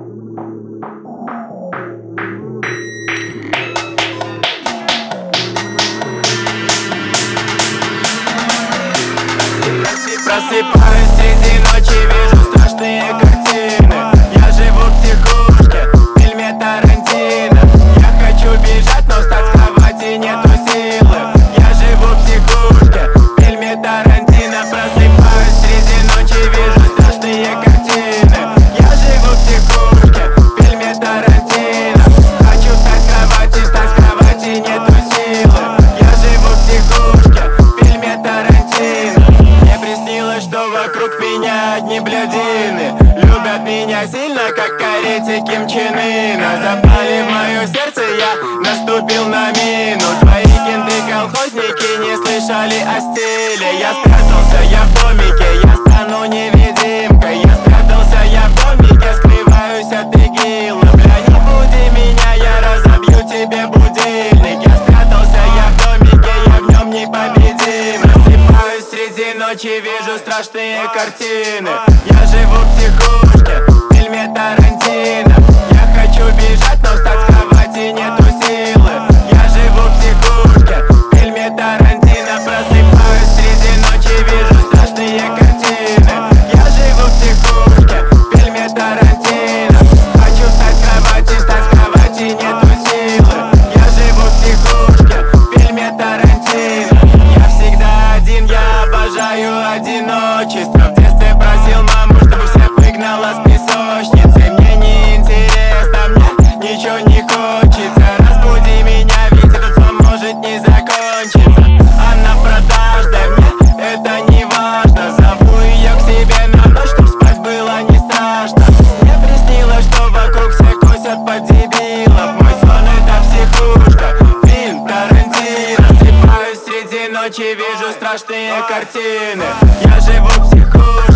Просыпаюсь среди ночи, вижу страшные картины. Я живу в психушке, в фильме Тарантино. Я хочу бежать, но встать с кровати нету силы. Я живу в психушке, в фильме Тарантино. Просыпаюсь среди ночи, вижу страшные картины. Я живу в психушке, в фильме Тарантино. Хочу встать с кровати, нету силы. Я живу в психушке, в фильме Тарантино. Что вокруг меня одни блядины. Любят меня сильно, как карете Ким Чен Ына. Запали в мое сердце, я наступил на мину. Твои кенты-колхозники не слышали о стиле. Я спрятался, я в домике, я стану невидимкой. Я спрятался, я в домике, скрываюсь от игилы. Бля, не буди меня, я разобью тебе будильник. Я спрятался, я в домике, я в нем непобедим. Просыпаюсь среди ночи, вижу страшные картины. Я живу в психушке, в фильме Тарантино. Я хочу бежать, но встать с кровати нету силы. Я живу в психушке, в фильме Тарантино. Просыпаюсь среди ночи, вижу страшные картины. Я живу в психушке, в фильме Тарантино. Хочу встать с кровати, нету силы. Я живу в психушке, в фильме Тарантино. Я всегда один, я обожаю одиночество. В детстве просил маму, чтобы всех выгнала с песочницы. Мне не интересно, мне ничего не хочется. Разбуди меня, ведь этот сон может не закончиться. Она продажная, мне это не важно. Зову ее к себе на ночь, чтоб спать было не страшно. Мне приснилось, что вокруг все косят под дебилов. Мой сон это психушка, фильм Тарантино. Просыпаюсь среди ночи, вижу страшные картины. Я живу в психушке.